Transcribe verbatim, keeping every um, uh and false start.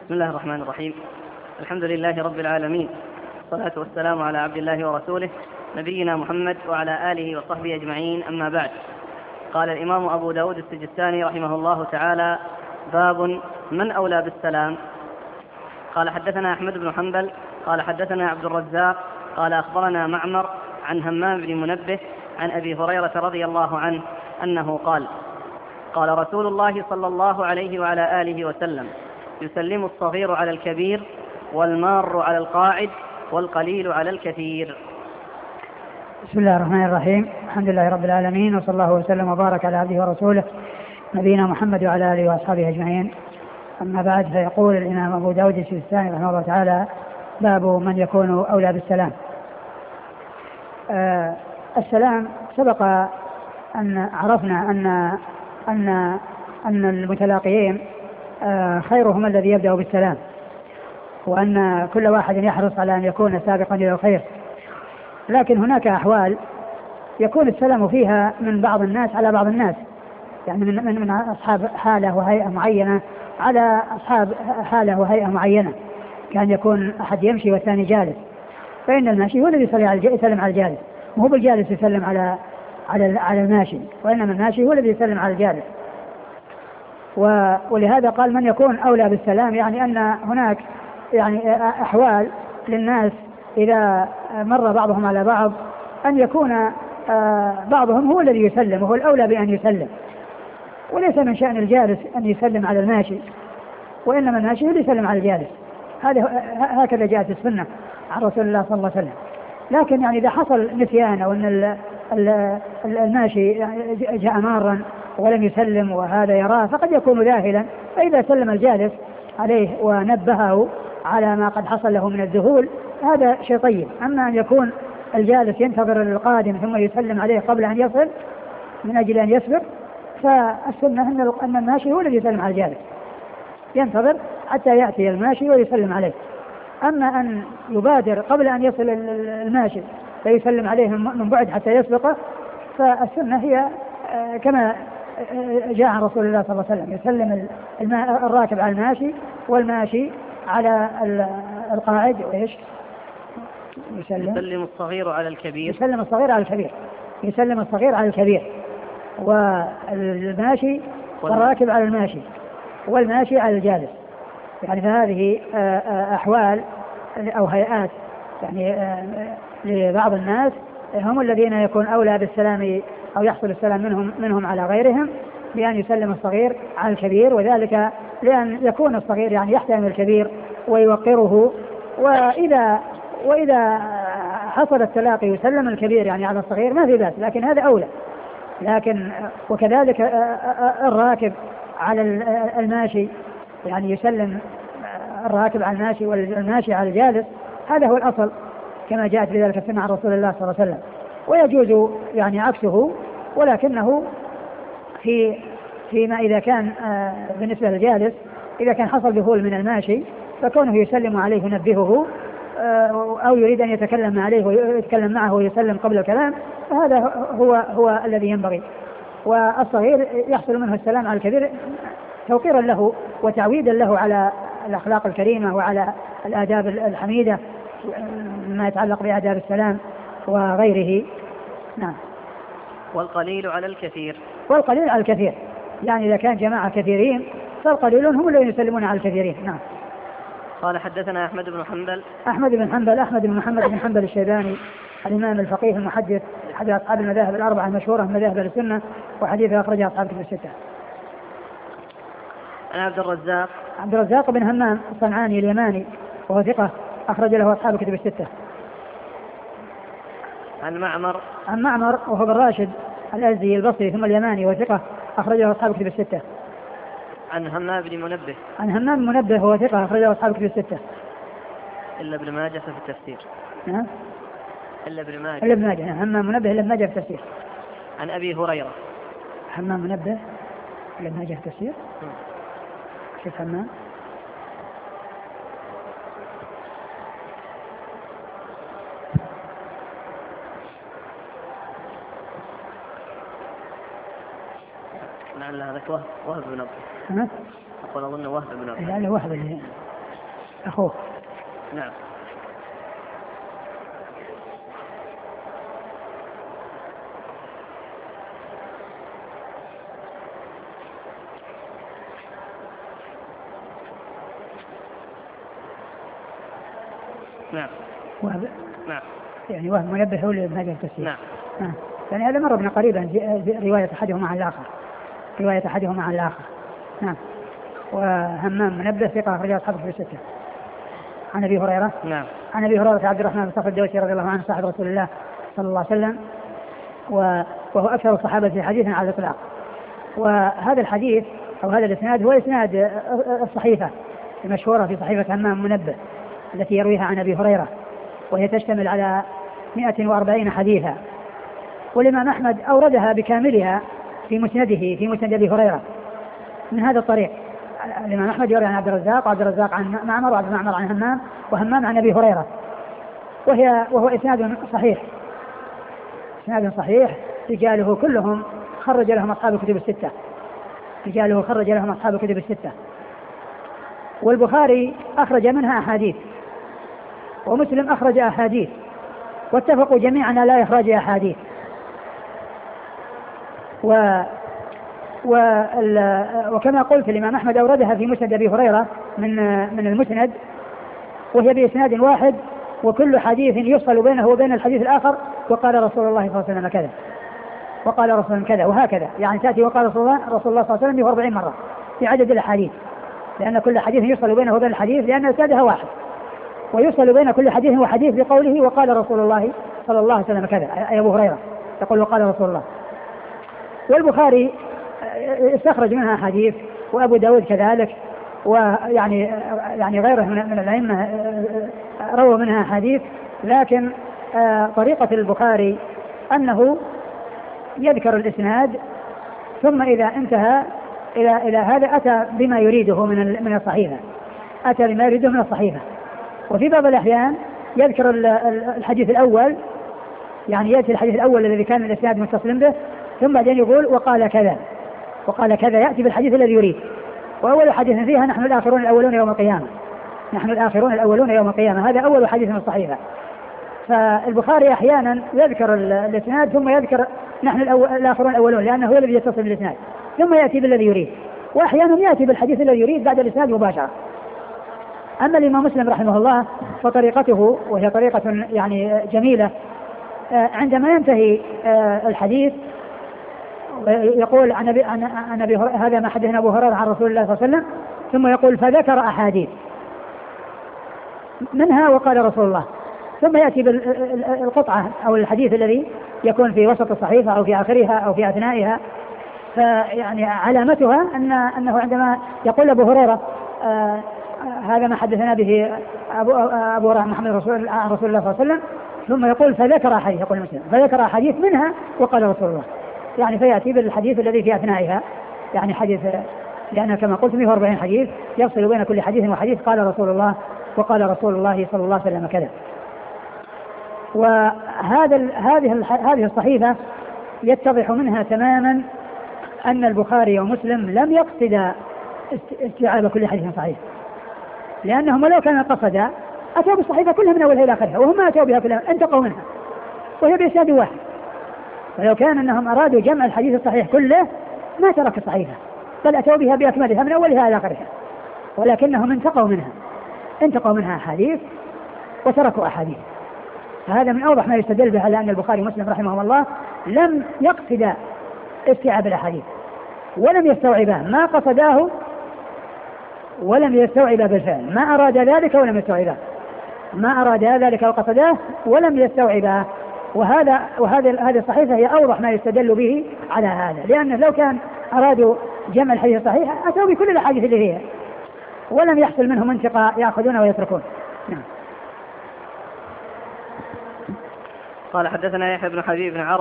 بسم الله الرحمن الرحيم. الحمد لله رب العالمين، والصلاة والسلام على عبد الله ورسوله نبينا محمد وعلى آله وصحبه أجمعين، أما بعد. قال الإمام أبو داود السجستاني رحمه الله تعالى: باب من أولى بالسلام. قال: حدثنا أحمد بن حنبل قال حدثنا عبد الرزاق قال أخبرنا معمر عن همام بن منبه عن أبي هريرة رضي الله عنه أنه قال: قال رسول الله صلى الله عليه وعلى آله وسلم: يسلم الصغير على الكبير، والمار على القاعد، والقليل على الكثير. بسم الله الرحمن الرحيم. الحمد لله رب العالمين، وصلى الله وسلم وبارك على عبده ورسوله نبينا محمد وعلى آله وأصحابه أجمعين، أما بعد. فيقول الإمام أبو داود السجستاني رحمه الله تعالى: باب من يكون أولى بالسلام. آه السلام سبق أن عرفنا أن أن أن المتلاقيين آه خيرهم الذي يبدأ بالسلام، وأن كل واحد يحرص على أن يكون سابقا إلى الخير، لكن هناك أحوال يكون السلام فيها من بعض الناس على بعض الناس، يعني من, من, من أصحاب حالة وهيئة معينة على أصحاب حالة وهيئة معينة، كان يكون أحد يمشي والثاني جالس، فإن الماشي هو الذي يسلم على الجالس، وهو بالجالس يسلم على على على الماشي، وإنما الماشي هو الذي يسلم على الجالس. ولهذا قال من يكون أولى بالسلام، يعني أن هناك يعني أحوال للناس إذا مر بعضهم على بعض أن يكون بعضهم هو الذي يسلم، وهو الأولى بأن يسلم، وليس من شأن الجالس أن يسلم على الماشي، وإنما الماشي هو اللي يسلم على الجالس. هذا هكذا جاءت السنة عن رسول الله صلى الله عليه وسلم. لكن يعني إذا حصل نسيان، أو أن الماشي جاء مارا ولم يسلم وهذا يراه، فقد يكون ذاهلا، فإذا سلم الجالس عليه ونبهه على ما قد حصل له من الذهول هذا شيء طيب. أما أن يكون الجالس ينتظر القادم ثم يسلم عليه قبل أن يصل من أجل أن يسبق، فالسنة أن الماشي هو الذي يسلم على الجالس، ينتظر حتى يأتي الماشي ويسلم عليه. أما أن يبادر قبل أن يصل الماشي فيسلم عليه من بعد حتى يسبقه، فالسنة هي كما جاء عن رسول الله صلى الله عليه وسلم: يسلم الراكب على الماشي، والماشي على القاعد، وإيش يسلم, يسلم الصغير على الكبير يسلم الصغير على الكبير يسلم الصغير على الكبير والماشي والراكب على الماشي، والماشي على الجالس. يعني فهذه أحوال أو هيئات يعني لبعض الناس هم الذين يكون أولى بالسلام أو يحصل السلام منهم منهم على غيرهم بأن يسلم الصغير على الكبير، وذلك لأن يكون الصغير يعني يحترم الكبير ويوقره، وإذا وإذا حصل التلاقي يسلم الكبير يعني على الصغير ما في بأس، لكن هذا أولى. لكن وكذلك الراكب على الماشي، يعني يسلم الراكب على الماشي والماشي على الجالس، هذا هو الأصل كما جاءت بذلك السنة عن رسول الله صلى الله عليه وسلم. ويجوز يعني عكسه، ولكنه في فيما إذا كان بالنسبة للجالس إذا كان حصل ذهول من الماشي فكونه يسلم عليه ينبهه، أو يريد أن يتكلم عليه ويتكلم معه ويسلم قبل الكلام، فهذا هو هو الذي ينبغي. والصغير يحصل منه السلام على الكبير توقيرا له وتعويدا له على الأخلاق الكريمة وعلى الآداب الحميدة ما يتعلق بآداب السلام وغيره. نعم. والقليل على الكثير والقليل على الكثير، يعني إذا كان جماعة كثيرين فالقليلون هم الذين يسلمون على الكثيرين. نعم. قال: حدثنا أحمد بن حنبل أحمد بن حنبل أحمد بن محمد بن حنبل الشيباني الإمام الفقيه المحدث أحد أصحاب المذاهب الأربعة المشهورة من مذاهب السنة، وحديثه أخرجه أصحاب كتب الستة. عن عبد الرزاق عبد الرزاق بن همام الصنعاني اليماني وهو ثقة أخرج له أصحاب كتب الستة. عن معمر عن معمر وهو بن راشد الأزدي البصري ثم اليماني وثقة أخرجه أصحاب كتب الستة. عن همام بن منبه عن همام منبه هو ثقة أخرجه أصحاب كتب الستة إلا ابن ماجه في التفسير. نعم. إلا ابن ماجه إلا ابن ماجه همام منبه إلا ابن ماجه في التفسير. عن أبي هريرة همام منبه إلا ابن ماجه في التفسير. كيف همام؟ لعل هذا وهب وهب بن نضر. أقول أظن وهب بن نضر. لعل وهب اللي أخوه. نعم. نعم. وهب... نعم. يعني وهم منبه هو لابن هذا التفسير. نعم. نعم. يعني هذا مر ابن قريبا رواية أحدهما عن الآخر. رواية أحدهما عن الآخر. نعم. وهمام منبه ثقة أخرجها أصحابه في الستة. عن أبي هريرة. نعم. عن أبي هريرة عبد الرحمن بن صخر الدوسي رضي الله عنه صاحب رسول الله صلى الله عليه وسلم، وهو أكثر الصحابة في حديث على الإطلاق. وهذا الحديث أو هذا الإسناد هو إسناد الصحيفة المشهورة في صحيفة همام منبه التي يرويها عن أبي هريرة، وهي تشتمل على مئة وأربعين حديثا. والإمام أحمد أوردها بكاملها في مسنده في مسند أبي هريرة من هذا الطريق. الإمام أحمد يروي عن عبد الرزاق، وعبد الرزاق عن معمر، وعبد معمر عن همام، وهمام عن أبي هريرة، وهي وهو إسناد صحيح. إسناد صحيح رجاله كلهم خرج لهم أصحاب الكتب الستة. رجاله خرج لهم أصحاب الكتب الستة. والبخاري أخرج منها أحاديث، ومسلم أخرج أحاديث، واتفقوا جميعا لا إخراج أحاديث. و وكما قلت الإمام أحمد أوردها في مسند أبي هريرة من من المسند، وهي بإسناد واحد، وكل حديث يفصل بينه وبين الحديث الآخر وقال رسول الله صلى الله عليه وسلم كذا، وقال رسول الله كذا، وهكذا. يعني تأتي وقال رسول الله رسول الله صلى الله عليه وسلم أربعين مرة في عدد الأحاديث، لأن كل حديث يفصل بينه وبين الحديث، لأن إسنادها واحد، ويفصل بين كل حديث وحديث بقوله وقال رسول الله صلى الله عليه وسلم كذا، أي أبو هريرة يقول وقال رسول الله. والبخاري استخرج منها حديث، وأبو داود كذلك، ويعني يعني غيره من الأئمة روى منها حديث. لكن طريقة البخاري أنه يذكر الإسناد، ثم إذا انتهى إلى إلى هذا أتى بما يريده من من الصحيفة، أتى بما يريده من الصحيفة. وفي بعض الأحيان يذكر الحديث الأول، يعني يأتي الحديث الأول الذي كان الإسناد متصل به، ثم بعدين يقول وقال كذا وقال كذا، يأتي بالحديث الذي يريد. وأول حديث فيها نحن الآخرون الأولون يوم القيامة، نحن الآخرون الأولون يوم القيامة، هذا أول حديث من الصحيفة. فالبخاري أحيانا يذكر الإسناد ثم يذكر نحن الآخرون الأولون، لأنه هو الذي يتصل بالإسناد، ثم يأتي بالذي يريد. وأحيانا يأتي بالحديث الذي يريد بعد الإسناد مباشرة. أما الإمام مسلم رحمه الله فطريقته، وهي طريقة يعني جميلة، عندما ينتهي الحديث يقول عن أبي عن أبي هذا ما حدثنا أبو هريرة عن رسول الله صلى الله عليه وسلم، ثم يقول فذكر أحاديث منها وقال رسول الله، ثم يأتي بالقطعة أو الحديث الذي يكون في وسط الصحيفة أو في آخرها أو في أثنائها. فيعني علامتها أن أنه عندما يقول أبو هريرة آه هذا ما حدثنا به أبو أبو هريرة محمد رسول عن رسول الله صلى الله عليه وسلم، ثم يقول فذكر أحاديث، يقول مسلم فذكر أحاديث منها وقال رسول الله، يعني فيأتي بالحديث الذي في أثنائها، يعني حديث، لأن كما قلت مئة وأربعين حديث يفصل بين كل حديث وحديث قال رسول الله وقال رسول الله صلى الله عليه وسلم كذا. وهذا هذه هذه الصحيفة يتضح منها تماما أن البخاري ومسلم لم يقصد استيعاب كل حديث صحيح، لأنهم لو كان قصدا أتوا بالصحيفة كلها من أولها إلى آخرها، وهم ما أتوا بها كلها، انتقوا منها وهي بإسناد واحد. ولو كان أنهم أرادوا جمع الحديث الصحيح كله ما ترك الصحيفة، بل أتوا بها بأكملها من أولها إلى آخرها، ولكنهم انتقوا منها انتقوا منها أحاديث وتركوا أحاديث. فهذا من أوضح ما يستدل به على أن البخاري ومسلم رحمه الله لم يقصد استيعاب الأحاديث، ولم يستوعبه، ما قصداه ولم يستوعبه بالفعل، ما أراد ذلك ولم يستوعبه، ما أراد ذلك وقصده ولم يستوعبه. وهذا وهذا هذه الصحيفة هي أوضح ما يستدل به على هذا، لأنه لو كان أرادوا جمع الحديث الصحيح أتوا بكل الأحاديث اللي فيها، ولم يحصل منهم انتقاء يأخذون ويتركون. نعم. قال حدثنا يحيى بن حبيب بن عرب